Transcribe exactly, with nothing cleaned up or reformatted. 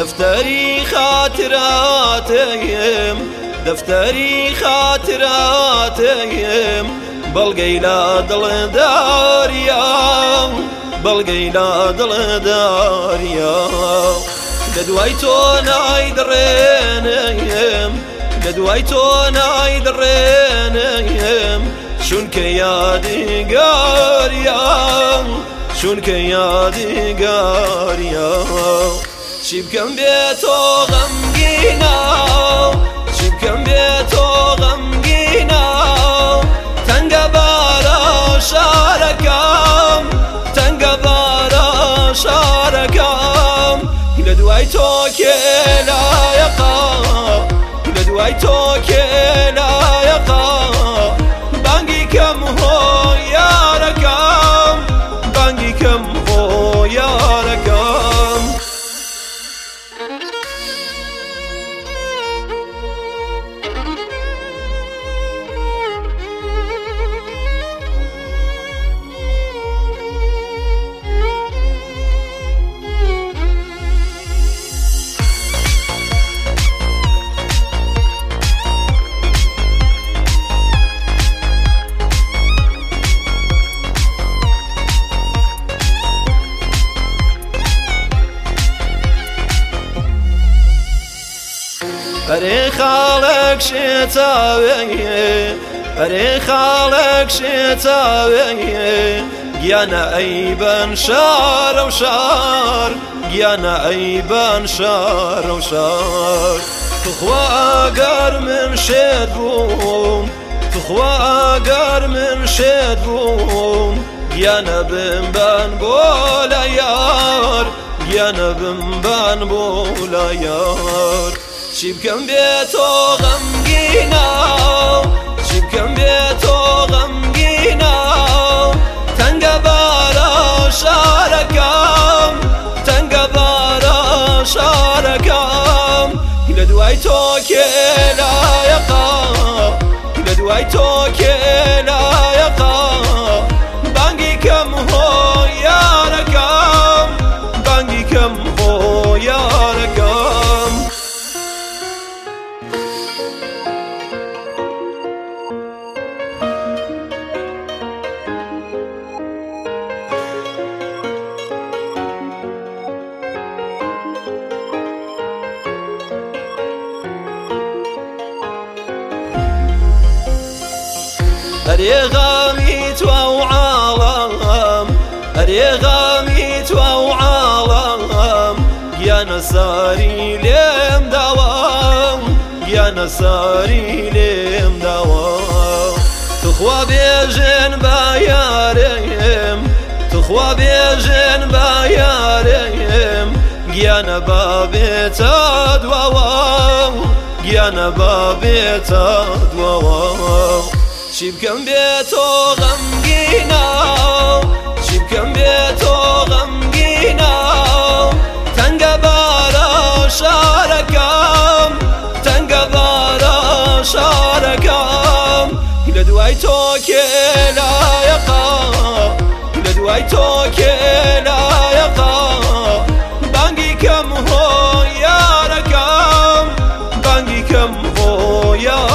دفتري خاطراتهم دفتري خاطراتهم بلقي لا دل داريا بلقي لا دل داريا لدويتو نايدرينهم لدويتو نايدرينهم شونك يا دي قاريا شونك يا دي قاريا شبكم بيتو غمقينا شبكم بيتو غمقينا تنقبارا شاركام تنقبارا شاركام لدويتو كيلا يقا لدويتو كيلا يقا بانقي كم هو يا ركام بانقي كم هو يا ركام أري خالك شتاوي أري خالك شتاوي يانا أيبان شار وشار يانا أيبان شار وشار تخوى قار من شدبوم تخوى قار من شدبوم يانا بنبان بولا يار يانا بنبان بولا يار شبكم بيتو غمقينا شبكم بيتو غمقينا تنقبارا شاركام تنقبارا شاركام لدويتو كيلا يقا لدويتو كيلا يقا بانقي كم هو يا ركام بانقي كم هو يا ركام أريغامي تو عالم أريغامي تو عالم يا نساري لم دوام يا نساري لم دوام تخوى بيجن بايارهم تخوى بيجن بايارهم يا نبابي تدوام يا نبابي تدوام شبكم بيتو غمقينا شبكم بيتو غمقينا تنقبارا شاركام تنقبارا شاركام لدويتو كيلا يقا لدويتو كيلا يقا بانقي كم هو يا ركام بانقي كم هو يا